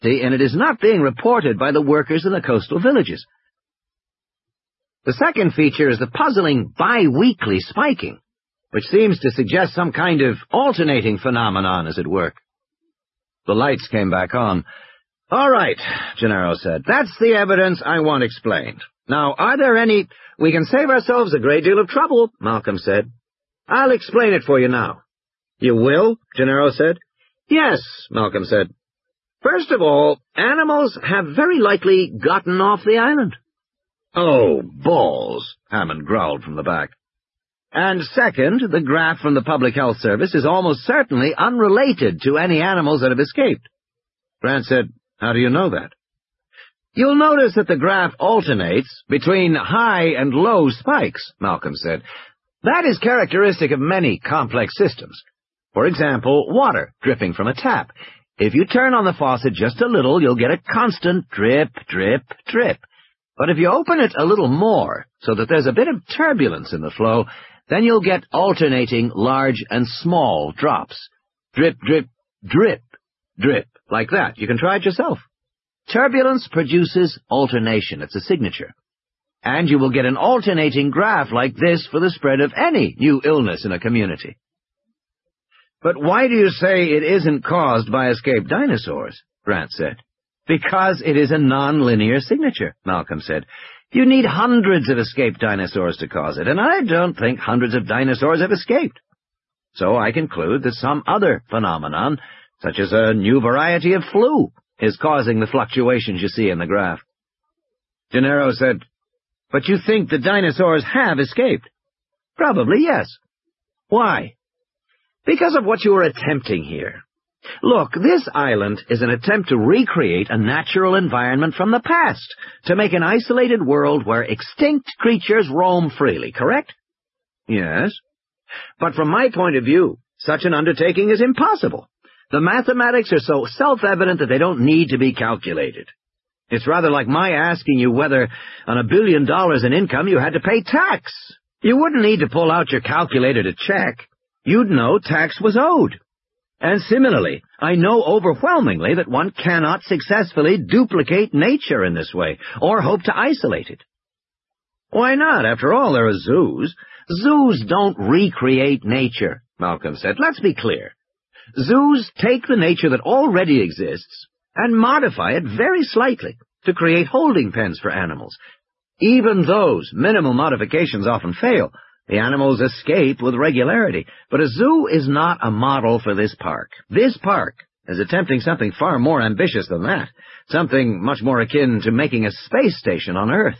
and it is not being reported by the workers in the coastal villages. The second feature is the puzzling bi-weekly spiking, which seems to suggest some kind of alternating phenomenon is at work. The lights came back on. "All right," Gennaro said. "That's the evidence I want explained. Now, are there any—" "We can save ourselves a great deal of trouble," Malcolm said. "I'll explain it for you now." "You will?" Gennaro said. "Yes," Malcolm said. "First of all, animals have very likely gotten off the island." "Oh, balls," Hammond growled from the back. "And second, the graph from the Public Health Service is almost certainly unrelated to any animals that have escaped." Grant said, "How do you know that?" "You'll notice that the graph alternates between high and low spikes," Malcolm said. "That is characteristic of many complex systems. For example, water dripping from a tap. If you turn on the faucet just a little, you'll get a constant drip, drip, drip. But if you open it a little more, so that there's a bit of turbulence in the flow, then you'll get alternating large and small drops. Drip, drip, drip, drip, like that. You can try it yourself. Turbulence produces alternation. It's a signature. And you will get an alternating graph like this for the spread of any new illness in a community." "But why do you say it isn't caused by escaped dinosaurs?" Grant said. "Because it is a non-linear signature," Malcolm said. "You need hundreds of escaped dinosaurs to cause it, and I don't think hundreds of dinosaurs have escaped. So I conclude that some other phenomenon, such as a new variety of flu, is causing the fluctuations you see in the graph." Gennaro said, "But you think the dinosaurs have escaped?" "Probably, yes." "Why?" "Because of what you are attempting here. Look, this island is an attempt to recreate a natural environment from the past, to make an isolated world where extinct creatures roam freely, correct?" "Yes." "But from my point of view, such an undertaking is impossible. The mathematics are so self-evident that they don't need to be calculated. It's rather like my asking you whether, on $1 billion in income, you had to pay tax. You wouldn't need to pull out your calculator to check. You'd know tax was owed. And similarly, I know overwhelmingly that one cannot successfully duplicate nature in this way, or hope to isolate it." "Why not? After all, there are zoos." "Zoos don't recreate nature," Malcolm said. "Let's be clear. Zoos take the nature that already exists and modify it very slightly to create holding pens for animals. Even those minimal modifications often fail. The animals escape with regularity, but a zoo is not a model for this park. This park is attempting something far more ambitious than that, something much more akin to making a space station on Earth."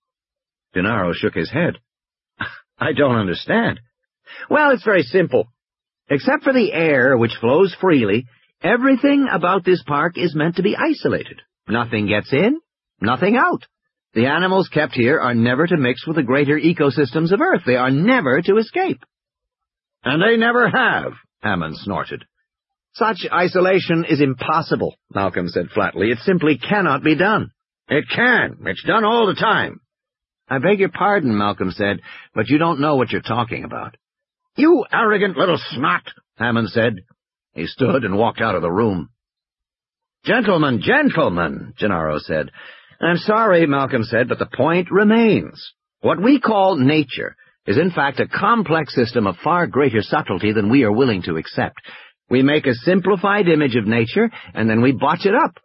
Gennaro shook his head. "I don't understand." "Well, it's very simple. Except for the air, which flows freely, everything about this park is meant to be isolated. Nothing gets in, nothing out. The animals kept here are never to mix with the greater ecosystems of Earth. They are never to escape." "And they never have," Hammond snorted. "Such isolation is impossible," Malcolm said flatly. "It simply cannot be done." "It can. It's done all the time." "I beg your pardon," Malcolm said, "but you don't know what you're talking about." "You arrogant little snot," Hammond said. He stood and walked out of the room. "Gentlemen, gentlemen," Gennaro said. "I'm sorry," Malcolm said, "but the point remains. What we call nature is in fact a complex system of far greater subtlety than we are willing to accept. We make a simplified image of nature, and then we botch it up,